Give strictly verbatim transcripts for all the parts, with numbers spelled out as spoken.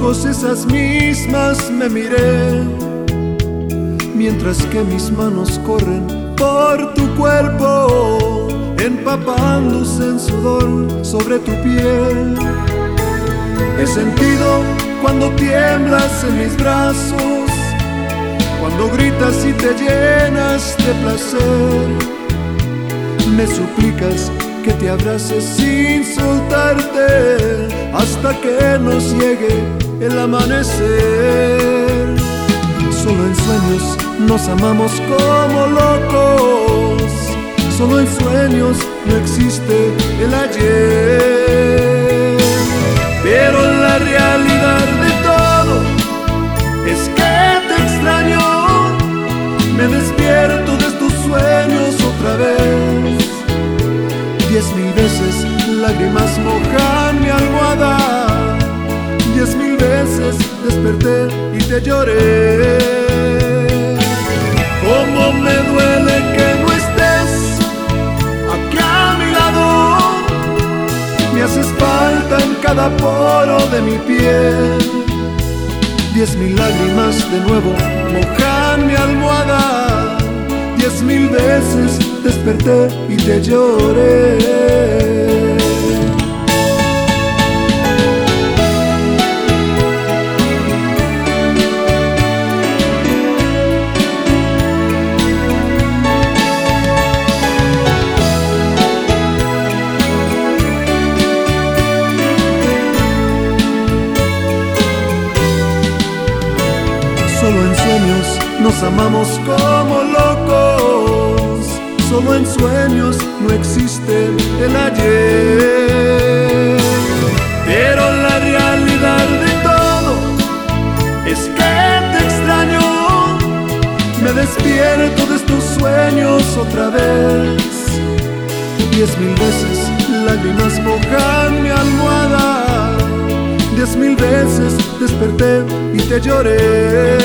ojos esas mismas me miré, mientras que mis manos corren por tu cuerpo, empapándose en sudor sobre tu piel. He sentido cuando tiemblas en mis brazos, cuando gritas y te llenas de placer. Me suplicas que te abrace sin soltarte hasta que nos llegue el amanecer. Solo en sueños nos amamos como locos, solo en sueños no existe el ayer. Pero la realidad de todo es que te extraño, me despierto de tus sueños otra vez. Diez mil veces lágrimas mojan mi almohada, diez mil veces desperté y te lloré. Cómo me duele que no estés aquí a mi lado, me haces falta en cada poro de mi piel. Diez mil lágrimas de nuevo mojan mi almohada, diez mil veces desperté y te lloré. Solo en sueños nos amamos como locos, solo en sueños no existe el ayer. Pero la realidad de todo es que te extraño, me despierto de estos sueños otra vez. Diez mil veces lágrimas mojan mi almohada, diez mil veces desperté y te lloré.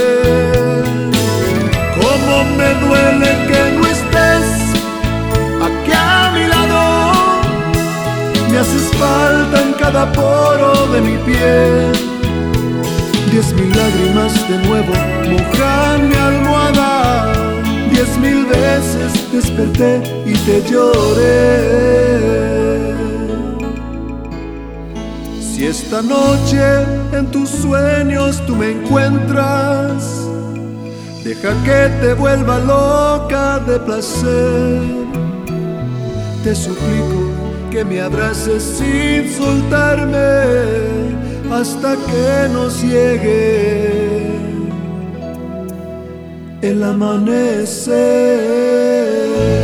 Cómo me duele que no estés aquí a mi lado, me haces falta en cada poro de mi piel. Diez mil lágrimas de nuevo mojan mi almohada, diez mil veces desperté y te lloré. Si esta noche en tus sueños tú me encuentras, deja que te vuelva loca de placer. Te suplico que me abraces sin soltarme hasta que nos llegue el amanecer.